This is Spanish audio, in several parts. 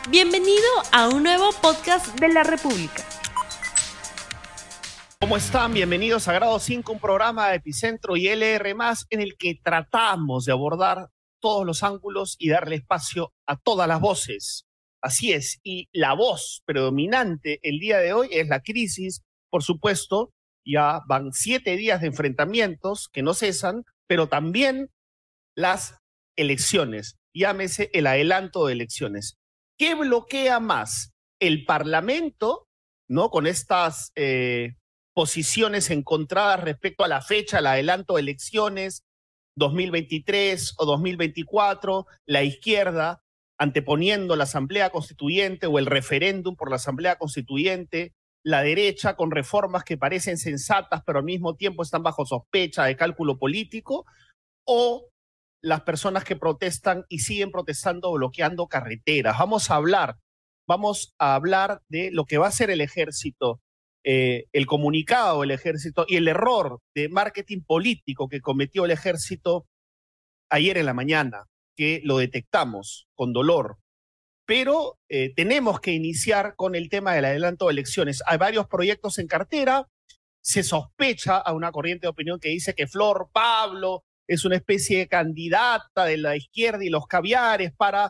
Bienvenido a un nuevo podcast de la República. ¿Cómo están? Bienvenidos a Grado 5, un programa de Epicentro y LR+, en el que tratamos de abordar todos los ángulos y darle espacio a todas las voces. Así es, y la voz predominante el día de hoy es la crisis, por supuesto. Ya van 7 días de enfrentamientos que no cesan, pero también las elecciones, llámese el adelanto de elecciones. ¿Qué bloquea más? El Parlamento, ¿no? Con estas posiciones encontradas respecto a la fecha, el adelanto de elecciones 2023 o 2024, la izquierda anteponiendo la Asamblea Constituyente o el referéndum por la Asamblea Constituyente, la derecha con reformas que parecen sensatas pero al mismo tiempo están bajo sospecha de cálculo político, o las personas que protestan y siguen protestando bloqueando carreteras. Vamos a hablar de lo que va a hacer el ejército, el comunicado del ejército y el error de marketing político que cometió el ejército ayer en la mañana, que lo detectamos con dolor. Pero tenemos que iniciar con el tema del adelanto de elecciones. Hay varios proyectos en cartera. Se sospecha a una corriente de opinión que dice que Flor Pablo es una especie de candidata de la izquierda y los caviares para,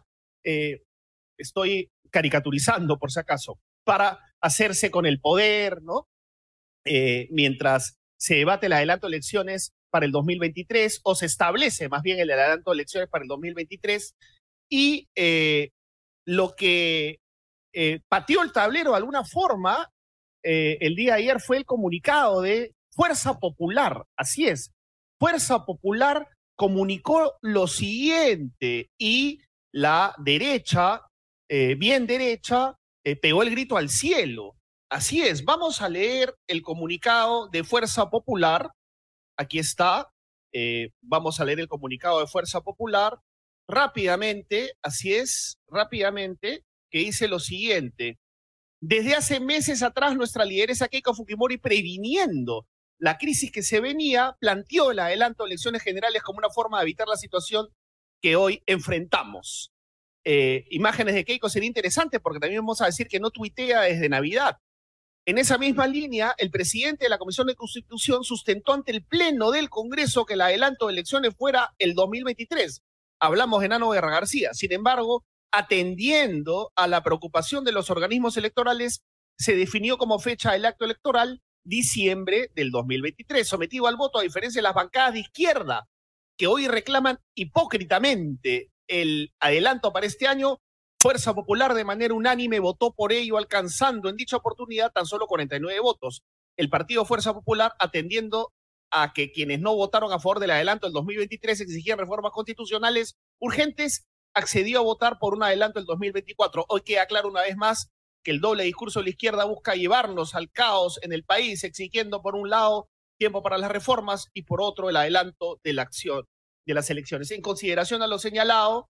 estoy caricaturizando por si acaso, para hacerse con el poder, ¿no? Mientras se debate el adelanto de elecciones para el 2023, o se establece más bien el adelanto de elecciones para el 2023, y lo que pateó el tablero de alguna forma el día de ayer fue el comunicado de Fuerza Popular. Así es, Fuerza Popular comunicó lo siguiente y la derecha, bien derecha, pegó el grito al cielo. Así es, vamos a leer el comunicado de Fuerza Popular. Aquí está, vamos a leer el comunicado de Fuerza Popular rápidamente, así es, rápidamente, que dice lo siguiente. Desde hace meses atrás, nuestra lideresa Keiko Fujimori, previniendo la crisis que se venía, planteó el adelanto de elecciones generales como una forma de evitar la situación que hoy enfrentamos. Imágenes de Keiko sería interesante porque también vamos a decir que no tuitea desde Navidad. En esa misma línea, el presidente de la Comisión de Constitución sustentó ante el Pleno del Congreso que el adelanto de elecciones fuera el 2023. Hablamos de Nano Guerra García. Sin embargo, atendiendo a la preocupación de los organismos electorales, se definió como fecha del acto electoral diciembre del 2023, sometido al voto, a diferencia de las bancadas de izquierda, que hoy reclaman hipócritamente el adelanto para este año. Fuerza Popular de manera unánime votó por ello, alcanzando en dicha oportunidad tan solo 49 votos. El partido Fuerza Popular, atendiendo a que quienes no votaron a favor del adelanto del 2023 exigían reformas constitucionales urgentes, accedió a votar por un adelanto del 2024. Hoy queda claro una vez más que el doble discurso de la izquierda busca llevarnos al caos en el país, exigiendo por un lado tiempo para las reformas y por otro el adelanto de la acción de las elecciones. En consideración a lo señalado,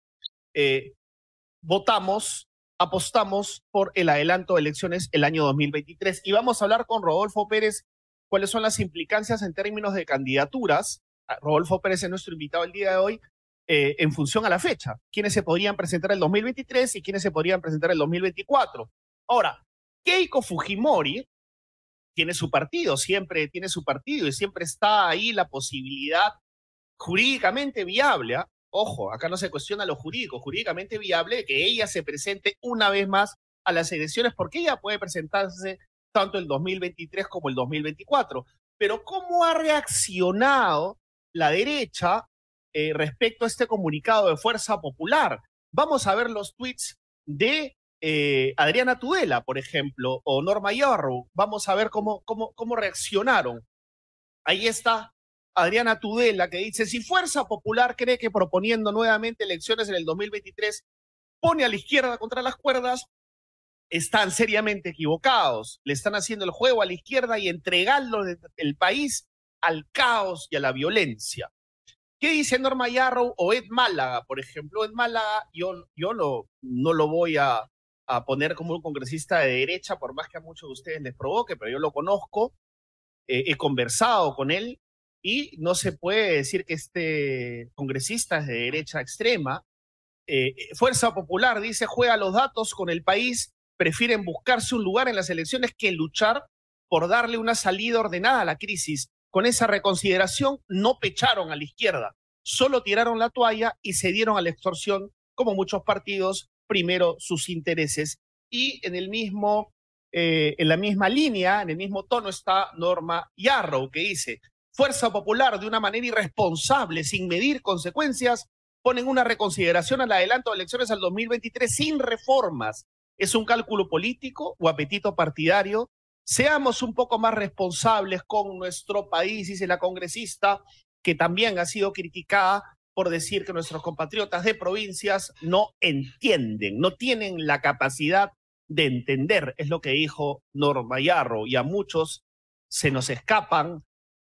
apostamos por el adelanto de elecciones el año 2023. Y vamos a hablar con Rodolfo Pérez cuáles son las implicancias en términos de candidaturas. Rodolfo Pérez es nuestro invitado el día de hoy, en función a la fecha. ¿Quiénes se podrían presentar el 2023 y quiénes se podrían presentar el 2024? Ahora, Keiko Fujimori tiene su partido, siempre tiene su partido y siempre está ahí la posibilidad jurídicamente viable, ¿eh? Ojo, acá no se cuestiona lo jurídico, jurídicamente viable de que ella se presente una vez más a las elecciones, porque ella puede presentarse tanto el 2023 como el 2024. Pero ¿cómo ha reaccionado la derecha respecto a este comunicado de Fuerza Popular? Vamos a ver los tweets de Adriana Tudela, por ejemplo, o Norma Yarrow. Vamos a ver cómo reaccionaron. Ahí está Adriana Tudela, que dice: si Fuerza Popular cree que proponiendo nuevamente elecciones en el 2023 pone a la izquierda contra las cuerdas, están seriamente equivocados. Le están haciendo el juego a la izquierda y entregando el país al caos y a la violencia. ¿Qué dice Norma Yarrow o Ed Málaga, por ejemplo? Ed Málaga, yo no lo voy a poner como un congresista de derecha, por más que a muchos de ustedes les provoque, pero yo lo conozco, he conversado con él, y no se puede decir que este congresista es de derecha extrema. Fuerza Popular dice, juega los datos con el país, prefieren buscarse un lugar en las elecciones que luchar por darle una salida ordenada a la crisis. Con esa reconsideración no pecharon a la izquierda, solo tiraron la toalla y se dieron a la extorsión, como muchos partidos, primero sus intereses. Y en la misma línea, en el mismo tono está Norma Yarrow, que dice, Fuerza Popular, de una manera irresponsable, sin medir consecuencias, ponen una reconsideración al adelanto de elecciones al 2023 sin reformas. ¿Es un cálculo político o apetito partidario? Seamos un poco más responsables con nuestro país, dice la congresista, que también ha sido criticada por decir que nuestros compatriotas de provincias no entienden, no tienen la capacidad de entender, es lo que dijo Norma Yarrow, y a muchos se nos escapan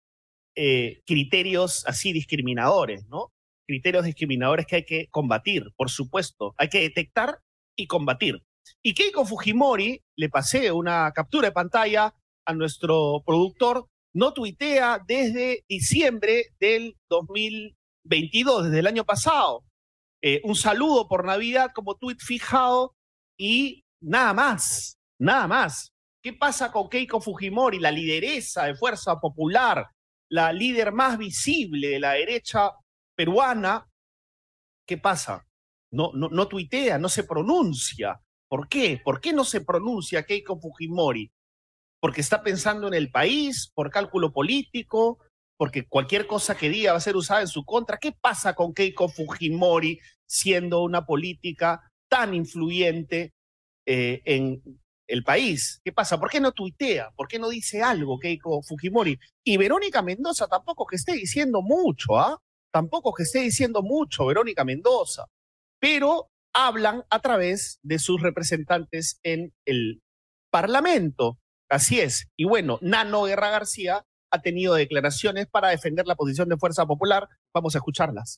criterios así discriminadores, ¿no? Criterios discriminadores que hay que combatir, por supuesto, hay que detectar y combatir. Y Keiko Fujimori, le pasé una captura de pantalla a nuestro productor, no tuitea desde diciembre del 2022, desde el año pasado. Un saludo por Navidad como tuit fijado y nada más, nada más. ¿Qué pasa con Keiko Fujimori, la lideresa de Fuerza Popular, la líder más visible de la derecha peruana? ¿Qué pasa? No tuitea, no se pronuncia. ¿Por qué? ¿Por qué no se pronuncia Keiko Fujimori? ¿Porque está pensando en el país? ¿Por cálculo político? ¿Porque cualquier cosa que diga va a ser usada en su contra? ¿Qué pasa con Keiko Fujimori siendo una política tan influyente en el país? ¿Qué pasa? ¿Por qué no tuitea? ¿Por qué no dice algo Keiko Fujimori? Y Verónica Mendoza tampoco que esté diciendo mucho, ¿ah? Tampoco que esté diciendo mucho Verónica Mendoza, pero hablan a través de sus representantes en el Parlamento. Así es. Y bueno, Nano Guerra García ha tenido declaraciones para defender la posición de Fuerza Popular. Vamos a escucharlas.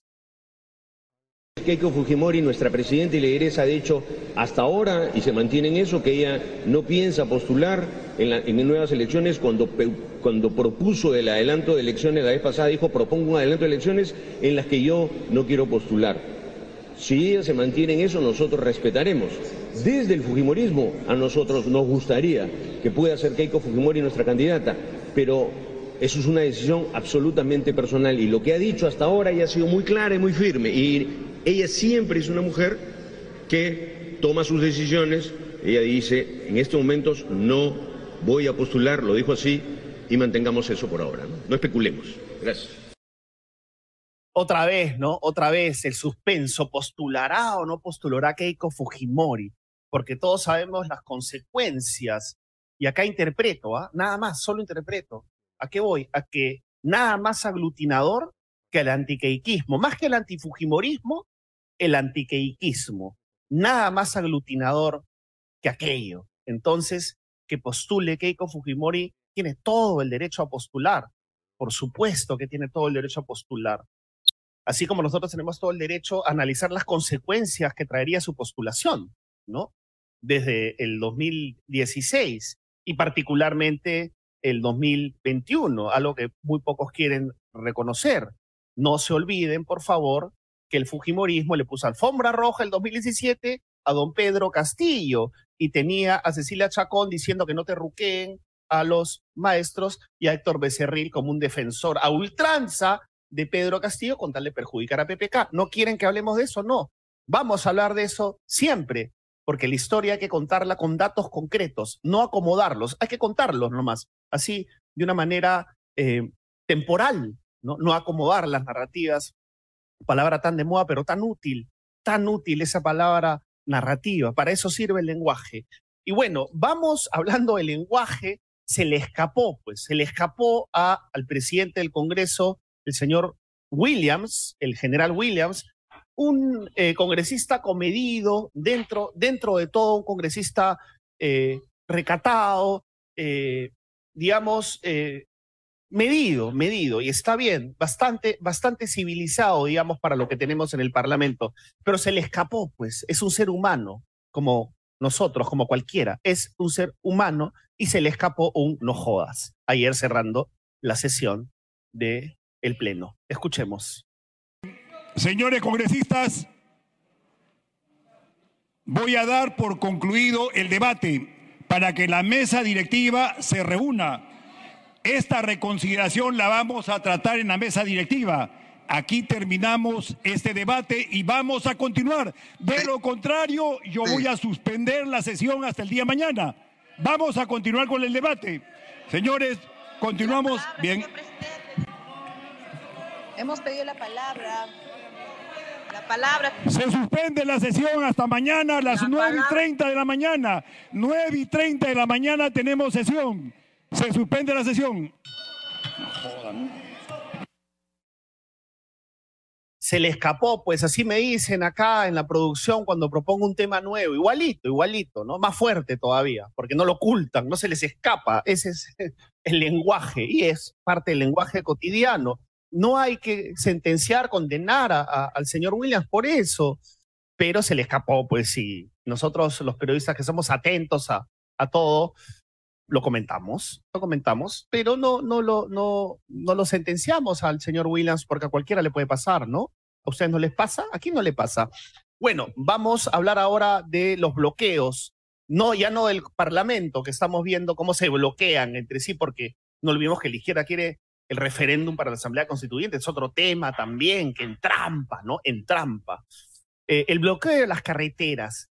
Keiko Fujimori, nuestra presidenta y lideresa, ha dicho hasta ahora, y se mantiene en eso, que ella no piensa postular en nuevas elecciones. Cuando propuso el adelanto de elecciones la vez pasada, dijo, propongo un adelanto de elecciones en las que yo no quiero postular. Si ella se mantiene en eso, nosotros respetaremos. Desde el fujimorismo, a nosotros nos gustaría que pueda ser Keiko Fujimori nuestra candidata, pero eso es una decisión absolutamente personal. Y lo que ha dicho hasta ahora, ella ha sido muy clara y muy firme. Y ella siempre es una mujer que toma sus decisiones. Ella dice, en estos momentos no voy a postular, lo dijo así, y mantengamos eso por ahora. No especulemos. Gracias. Otra vez, ¿no? Otra vez el suspenso. ¿Postulará o no postulará Keiko Fujimori? Porque todos sabemos las consecuencias. Y acá interpreto, ¿ah? Nada más, solo interpreto. ¿A qué voy? A que nada más aglutinador que el antiqueiquismo. Más que el antifujimorismo, el antiqueiquismo. Nada más aglutinador que aquello. Entonces, que postule Keiko Fujimori tiene todo el derecho a postular. Por supuesto que tiene todo el derecho a postular. Así como nosotros tenemos todo el derecho a analizar las consecuencias que traería su postulación, ¿no? Desde el 2016 y particularmente el 2021, algo que muy pocos quieren reconocer. No se olviden, por favor, que el fujimorismo le puso alfombra roja el 2017 a don Pedro Castillo y tenía a Cecilia Chacón diciendo que no te ruqueen a los maestros y a Héctor Becerril como un defensor a ultranza de Pedro Castillo con tal de perjudicar a PPK. ¿No quieren que hablemos de eso? No. Vamos a hablar de eso siempre, porque la historia hay que contarla con datos concretos, no acomodarlos, hay que contarlos nomás, así de una manera temporal, ¿no? No acomodar las narrativas, palabra tan de moda, pero tan útil esa palabra narrativa, para eso sirve el lenguaje. Y bueno, vamos hablando del lenguaje, se le escapó al presidente del Congreso, el señor Williams, el general Williams, un congresista comedido, dentro de todo un congresista recatado, digamos, medido, y está bien, bastante civilizado, digamos, para lo que tenemos en el Parlamento, pero se le escapó, pues, es un ser humano, como nosotros, como cualquiera, es un ser humano, y se le escapó un no jodas, ayer cerrando la sesión del Pleno. Escuchemos. Señores congresistas, voy a dar por concluido el debate para que la mesa directiva se reúna. Esta reconsideración la vamos a tratar en la mesa directiva. Aquí terminamos este debate y vamos a continuar. De lo contrario, yo voy a suspender la sesión hasta el día de mañana. Vamos a continuar con el debate. Señores, continuamos. Bien. Hemos pedido la palabra. La palabra. Se suspende la sesión hasta mañana a las 9:30 de la mañana. 9:30 de la mañana tenemos sesión. Se suspende la sesión. No jodan. Se le escapó, pues así me dicen acá en la producción cuando propongo un tema nuevo, igualito, ¿no? Más fuerte todavía, porque no lo ocultan, no se les escapa, ese es el lenguaje y es parte del lenguaje cotidiano. No hay que sentenciar, condenar al señor Williams por eso, pero se le escapó, pues sí. Nosotros los periodistas que somos atentos a todo, lo comentamos, pero no lo sentenciamos al señor Williams porque a cualquiera le puede pasar, ¿no? ¿A ustedes no les pasa? Aquí no le pasa. Bueno, vamos a hablar ahora de los bloqueos, ya no del Parlamento, que estamos viendo cómo se bloquean entre sí, porque no olvidemos que la izquierda quiere el referéndum para la Asamblea Constituyente, es otro tema también, que entrampa, ¿no? Entrampa. El bloqueo de las carreteras,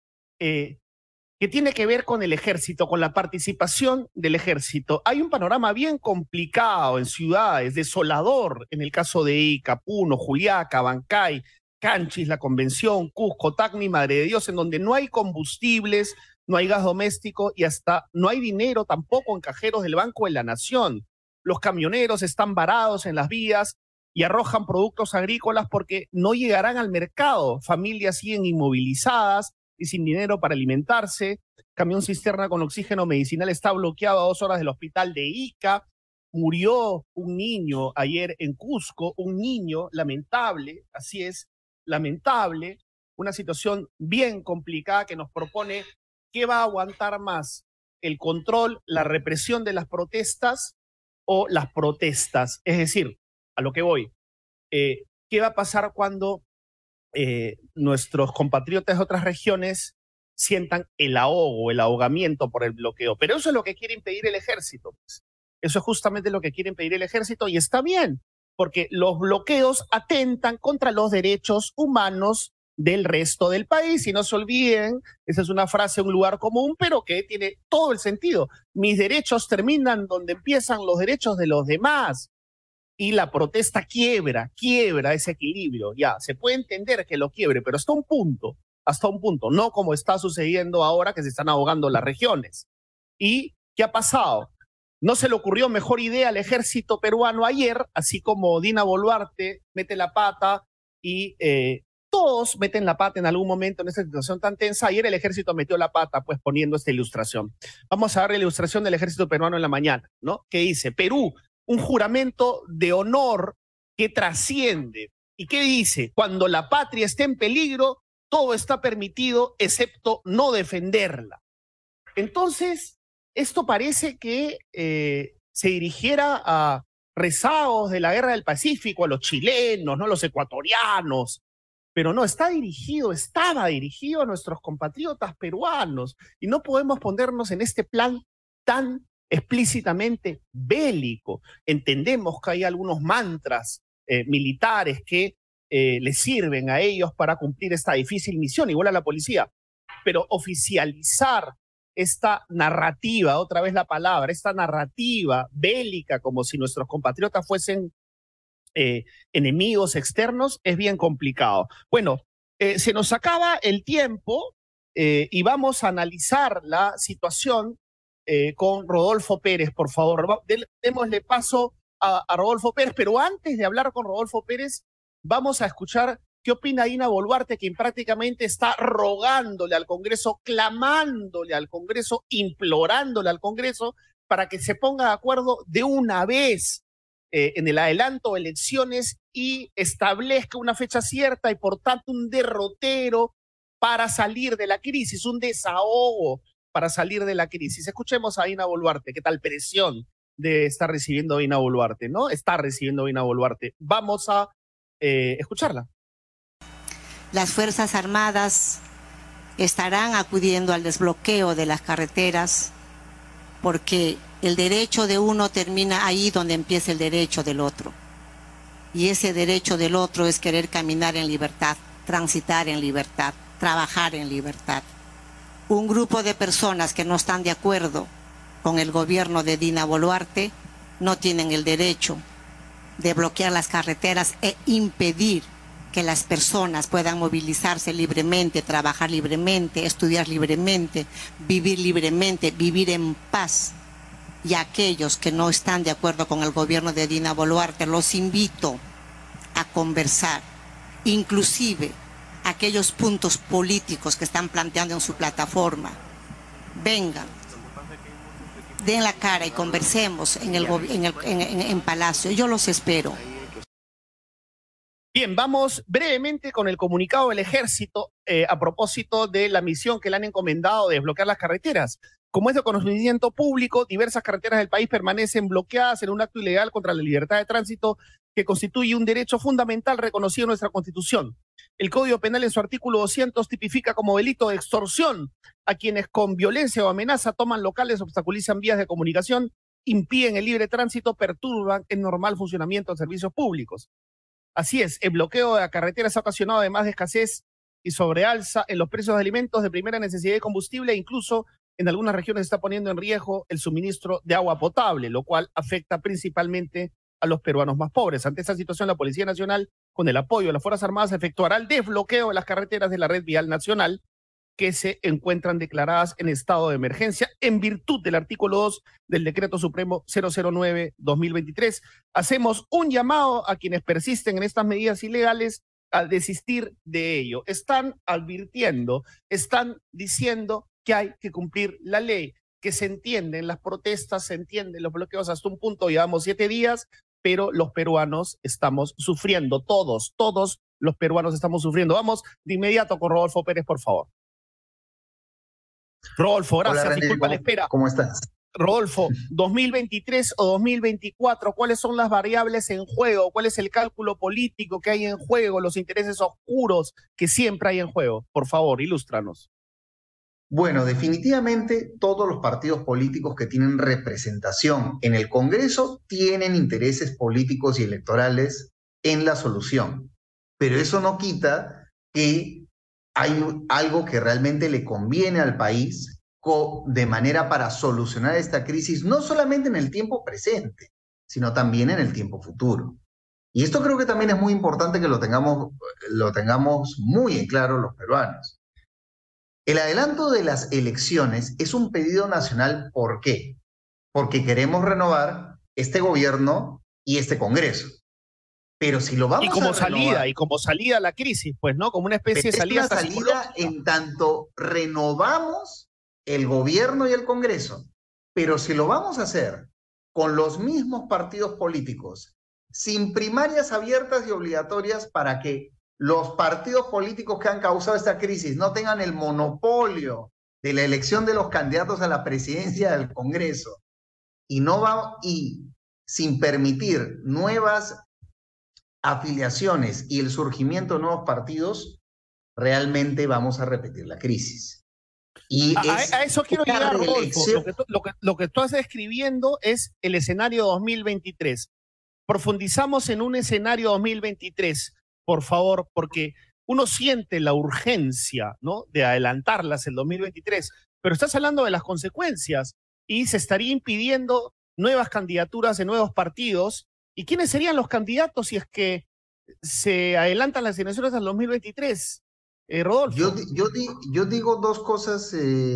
que tiene que ver con el ejército, con la participación del ejército. Hay un panorama bien complicado en ciudades, desolador, en el caso de Ica, Puno, Juliaca, Bancay, Canchis, La Convención, Cusco, Tacna, Madre de Dios, en donde no hay combustibles, no hay gas doméstico y hasta no hay dinero tampoco en cajeros del Banco de la Nación. Los camioneros están varados en las vías y arrojan productos agrícolas porque no llegarán al mercado. Familias siguen inmovilizadas y sin dinero para alimentarse. Camión cisterna con oxígeno medicinal está bloqueado a 2 horas del hospital de Ica. Murió un niño ayer en Cusco, un niño lamentable, así es, lamentable. Una situación bien complicada que nos propone qué va a aguantar más, el control, la represión de las protestas o las protestas. Es decir, a lo que voy, ¿qué va a pasar cuando nuestros compatriotas de otras regiones sientan el ahogo, el ahogamiento por el bloqueo? Pero eso es lo que quiere impedir el ejército, pues. Eso es justamente lo que quiere impedir el ejército y está bien, porque los bloqueos atentan contra los derechos humanos del resto del país. Y no se olviden, esa es una frase, un lugar común, pero que tiene todo el sentido. Mis derechos terminan donde empiezan los derechos de los demás. Y la protesta quiebra ese equilibrio. Ya, se puede entender que lo quiebre, pero hasta un punto, no como está sucediendo ahora que se están ahogando las regiones. ¿Y qué ha pasado? No se le ocurrió mejor idea al ejército peruano ayer, así como Dina Boluarte mete la pata y todos meten la pata en algún momento en esta situación tan tensa. Ayer el ejército metió la pata, pues poniendo esta ilustración. Vamos a ver la ilustración del ejército peruano en la mañana, ¿no? Que dice, Perú, un juramento de honor que trasciende. ¿Y qué dice? Cuando la patria esté en peligro, todo está permitido excepto no defenderla. Entonces, esto parece que se dirigiera a rezagos de la Guerra del Pacífico, a los chilenos, no, los ecuatorianos, pero no, estaba dirigido a nuestros compatriotas peruanos y no podemos ponernos en este plan tan explícitamente bélico. Entendemos que hay algunos mantras militares que les sirven a ellos para cumplir esta difícil misión, igual a la policía, pero oficializar esta narrativa, otra vez la palabra, esta narrativa bélica como si nuestros compatriotas fuesen enemigos externos es bien complicado. Bueno, se nos acaba el tiempo y vamos a analizar la situación con Rodolfo Pérez, por favor. Démosle paso a Rodolfo Pérez, pero antes de hablar con Rodolfo Pérez, vamos a escuchar qué opina Dina Boluarte, quien prácticamente está rogándole al Congreso, clamándole al Congreso, implorándole al Congreso para que se ponga de acuerdo de una vez en el adelanto de elecciones y establezca una fecha cierta y por tanto un derrotero para salir de la crisis, un desahogo para salir de la crisis. Escuchemos a Dina Boluarte, qué tal presión de estar recibiendo Dina Boluarte, ¿no? Está recibiendo Dina Boluarte. Vamos a escucharla. Las Fuerzas Armadas estarán acudiendo al desbloqueo de las carreteras, porque el derecho de uno termina ahí donde empieza el derecho del otro. Y ese derecho del otro es querer caminar en libertad, transitar en libertad, trabajar en libertad. Un grupo de personas que no están de acuerdo con el gobierno de Dina Boluarte no tienen el derecho de bloquear las carreteras e impedir que las personas puedan movilizarse libremente, trabajar libremente, estudiar libremente, vivir en paz. Y a aquellos que no están de acuerdo con el gobierno de Dina Boluarte, los invito a conversar, inclusive aquellos puntos políticos que están planteando en su plataforma. Vengan, den la cara y conversemos en Palacio. Yo los espero. Bien, vamos brevemente con el comunicado del Ejército a propósito de la misión que le han encomendado de desbloquear las carreteras. Como es de conocimiento público, diversas carreteras del país permanecen bloqueadas en un acto ilegal contra la libertad de tránsito que constituye un derecho fundamental reconocido en nuestra Constitución. El Código Penal en su artículo 200 tipifica como delito de extorsión a quienes con violencia o amenaza toman locales, obstaculizan vías de comunicación, impiden el libre tránsito, perturban el normal funcionamiento de servicios públicos. Así es, el bloqueo de la carretera ha ocasionado además de escasez y sobrealza en los precios de alimentos de primera necesidad de combustible e incluso en algunas regiones está poniendo en riesgo el suministro de agua potable, lo cual afecta principalmente a los peruanos más pobres. Ante esta situación, la Policía Nacional, con el apoyo de las Fuerzas Armadas, efectuará el desbloqueo de las carreteras de la red vial nacional que se encuentran declaradas en estado de emergencia en virtud del artículo 2 del Decreto Supremo 009-2023. Hacemos un llamado a quienes persisten en estas medidas ilegales a desistir de ello. Están advirtiendo, están diciendo que hay que cumplir la ley, que se entienden las protestas, se entienden los bloqueos hasta un punto, llevamos 7 días, pero los peruanos estamos sufriendo, todos los peruanos estamos sufriendo. Vamos de inmediato con Rodolfo Pérez, por favor. Rodolfo, gracias. Hola, René, disculpa la espera. ¿Cómo estás? Rodolfo, 2023 o 2024, ¿cuáles son las variables en juego? ¿Cuál es el cálculo político que hay en juego? Los intereses oscuros que siempre hay en juego. Por favor, ilústranos. Bueno, definitivamente todos los partidos políticos que tienen representación en el Congreso tienen intereses políticos y electorales en la solución. Pero eso no quita que hay algo que realmente le conviene al país de manera para solucionar esta crisis, no solamente en el tiempo presente, sino también en el tiempo futuro. Y esto creo que también es muy importante que lo tengamos muy en claro los peruanos. El adelanto de las elecciones es un pedido nacional, ¿por qué? Porque queremos renovar este gobierno y este Congreso. Pero si lo vamos a renovar, y como salida a la crisis, pues, ¿no? Como una especie de salida. Es una salida en tanto renovamos el gobierno y el Congreso. Pero si lo vamos a hacer con los mismos partidos políticos, sin primarias abiertas y obligatorias para que los partidos políticos que han causado esta crisis no tengan el monopolio de la elección de los candidatos a la presidencia del Congreso y sin permitir nuevas afiliaciones y el surgimiento de nuevos partidos, realmente vamos a repetir la crisis. Y a eso quiero llegar, Rodolfo. Lo que tú estás describiendo es el escenario 2023. Profundizamos en un escenario 2023, por favor, porque uno siente la urgencia, ¿no?, de adelantarlas el 2023, pero estás hablando de las consecuencias y se estaría impidiendo nuevas candidaturas de nuevos partidos. ¿Y quiénes serían los candidatos si es que se adelantan las elecciones al 2023? Rodolfo. Yo digo dos cosas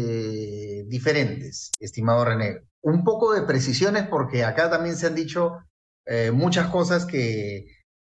diferentes, estimado René. Un poco de precisiones, porque acá también se han dicho muchas cosas que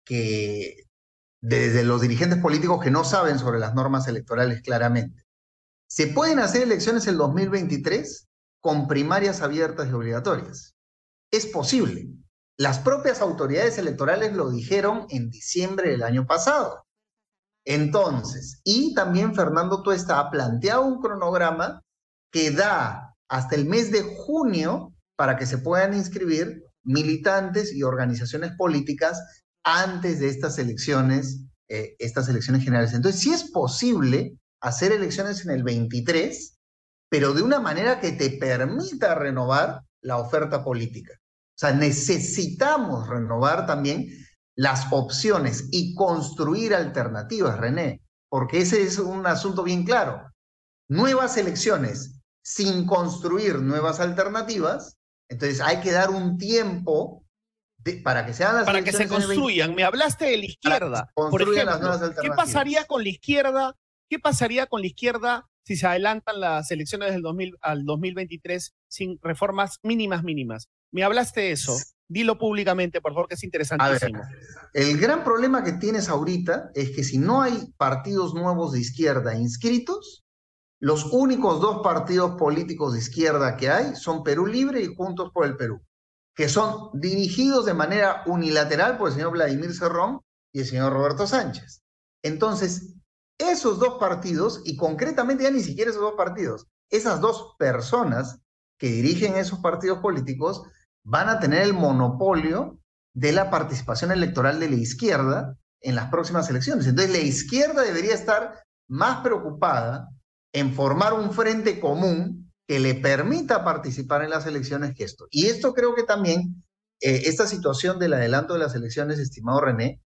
desde los dirigentes políticos que no saben sobre las normas electorales claramente. ¿Se pueden hacer elecciones el 2023 con primarias abiertas y obligatorias? Es posible. Las propias autoridades electorales lo dijeron en diciembre del año pasado. Entonces, y también Fernando Tuesta ha planteado un cronograma que da hasta el mes de junio para que se puedan inscribir militantes y organizaciones políticas antes de estas elecciones generales. Entonces, sí es posible hacer elecciones en el 23, pero de una manera que te permita renovar la oferta política. O sea, necesitamos renovar también las opciones y construir alternativas, René, porque ese es un asunto bien claro. Nuevas elecciones sin construir nuevas alternativas, entonces hay que dar un tiempo para que sean las para que se construyan. Me hablaste de la izquierda, por ejemplo. ¿Qué pasaría con la izquierda? ¿Qué pasaría con la izquierda si se adelantan las elecciones del 2000 al 2023 sin reformas mínimas? Me hablaste de eso. Dilo públicamente, por favor, que es interesantísimo. A ver, el gran problema que tienes ahorita es que si no hay partidos nuevos de izquierda inscritos, los únicos dos partidos políticos de izquierda que hay son Perú Libre y Juntos por el Perú, que son dirigidos de manera unilateral por el señor Vladimir Cerrón y el señor Roberto Sánchez. Entonces, esos dos partidos, y concretamente ya ni siquiera esos dos partidos, esas dos personas que dirigen esos partidos políticos van a tener el monopolio de la participación electoral de la izquierda en las próximas elecciones. Entonces, la izquierda debería estar más preocupada en formar un frente común que le permita participar en las elecciones que esto. Y esto creo que también, esta situación del adelanto de las elecciones, estimado René,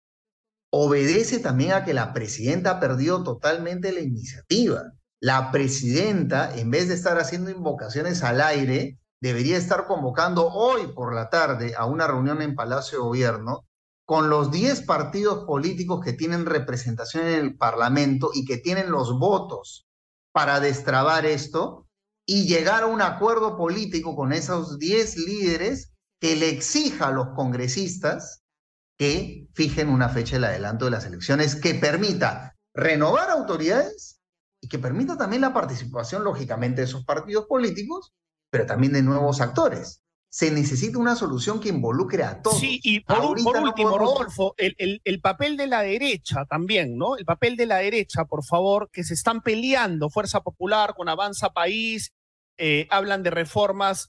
obedece también a que la presidenta ha perdido totalmente la iniciativa. La presidenta, en vez de estar haciendo invocaciones al aire, debería estar convocando hoy por la tarde a una reunión en Palacio de Gobierno con los 10 partidos políticos que tienen representación en el Parlamento y que tienen los votos para destrabar esto y llegar a un acuerdo político con esos 10 líderes que le exija a los congresistas que fijen una fecha del adelanto de las elecciones que permita renovar autoridades y que permita también la participación, lógicamente, de esos partidos políticos, pero también de nuevos actores. Se necesita una solución que involucre a todos. Sí, y por último, Rodolfo, el papel de la derecha también, ¿no? El papel de la derecha, por favor, que se están peleando, Fuerza Popular con Avanza País, hablan de reformas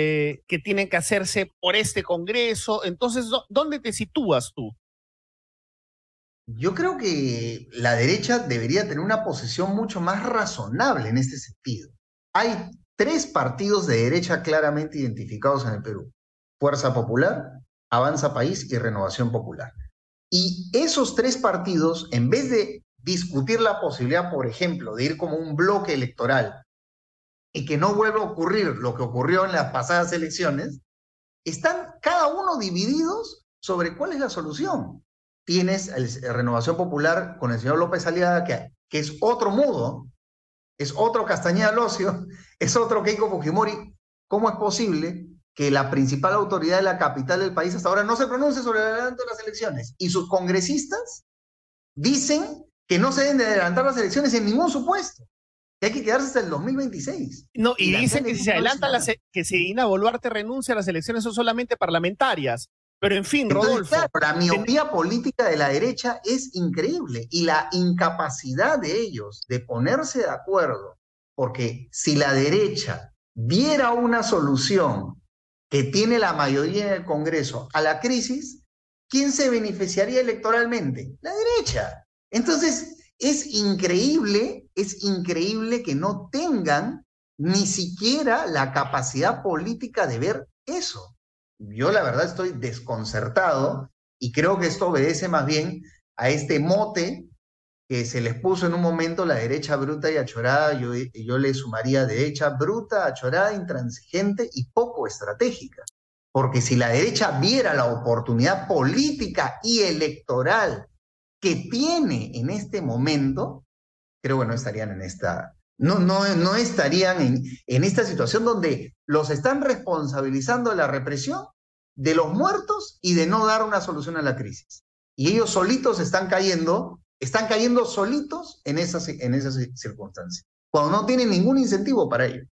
que tienen que hacerse por este Congreso. Entonces, ¿dónde te sitúas tú? Yo creo que la derecha debería tener una posición mucho más razonable en este sentido. Hay 3 partidos de derecha claramente identificados en el Perú: Fuerza Popular, Avanza País y Renovación Popular. Y esos 3 partidos, en vez de discutir la posibilidad, por ejemplo, de ir como un bloque electoral y que no vuelva a ocurrir lo que ocurrió en las pasadas elecciones, están cada uno divididos sobre cuál es la solución. Tienes Renovación Popular con el señor López Aliaga, que es otro mudo, es otro Castañeda Locio, es otro Keiko Fujimori. ¿Cómo es posible que la principal autoridad de la capital del país hasta ahora no se pronuncie sobre el adelanto de las elecciones? Y sus congresistas dicen que no se deben de adelantar las elecciones en ningún supuesto, que hay que quedarse hasta el 2026. No, y dicen que si se adelantan que si Dina Boluarte renuncia a las elecciones son solamente parlamentarias. Pero en fin, Rodolfo. Entonces, claro, la miopía política de la derecha es increíble y la incapacidad de ellos de ponerse de acuerdo, porque si la derecha viera una solución que tiene la mayoría en el Congreso a la crisis, ¿quién se beneficiaría electoralmente? La derecha. Entonces, es increíble que no tengan ni siquiera la capacidad política de ver eso. Yo la verdad estoy desconcertado y creo que esto obedece más bien a este mote que se les puso en un momento la derecha bruta y achorada. Yo le sumaría derecha bruta, achorada, intransigente y poco estratégica. Porque si la derecha viera la oportunidad política y electoral que tiene en este momento, creo que no estarían en esta... No estarían en esta situación donde los están responsabilizando de la represión, de los muertos y de no dar una solución a la crisis. Y ellos solitos están cayendo solitos en esas circunstancias, cuando no tienen ningún incentivo para ello.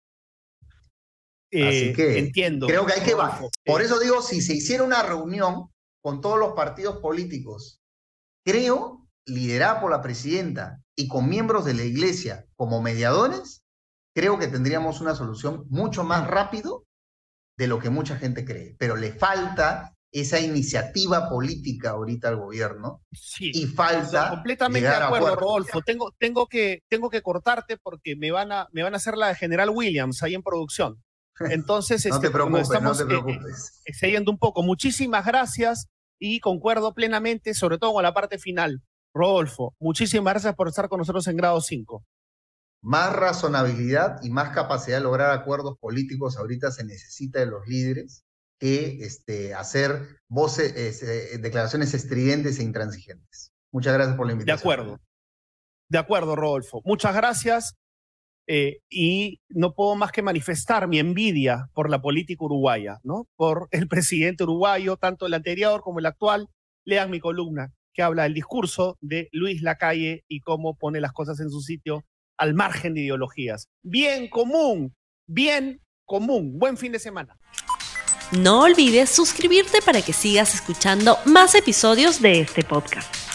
Así que entiendo. Creo que hay que bajar. Por eso digo, si se hiciera una reunión con todos los partidos políticos, creo, liderada por la presidenta y con miembros de la iglesia como mediadores, creo que tendríamos una solución mucho más rápido de lo que mucha gente cree. Pero le falta esa iniciativa política ahorita al gobierno, Sí, y falta completamente de llegar a acuerdo, acuerdos. Rodolfo. Tengo que cortarte porque me van a hacer la de General Williams ahí en producción. Entonces, No te porque nos preocupes, no estamos te preocupes. excediendo un poco. Muchísimas gracias y concuerdo plenamente, sobre todo con la parte final. Rodolfo, muchísimas gracias por estar con nosotros en Grado 5. Más razonabilidad y más capacidad de lograr acuerdos políticos ahorita se necesita de los líderes que hacer declaraciones estridentes e intransigentes. Muchas gracias por la invitación. De acuerdo, Rodolfo. Muchas gracias. Y no puedo más que manifestar mi envidia por la política uruguaya, ¿no? Por el presidente uruguayo, tanto el anterior como el actual. Lean mi columna que habla del discurso de Luis Lacalle y cómo pone las cosas en su sitio al margen de ideologías. Bien común, bien común. Buen fin de semana. No olvides suscribirte para que sigas escuchando más episodios de este podcast.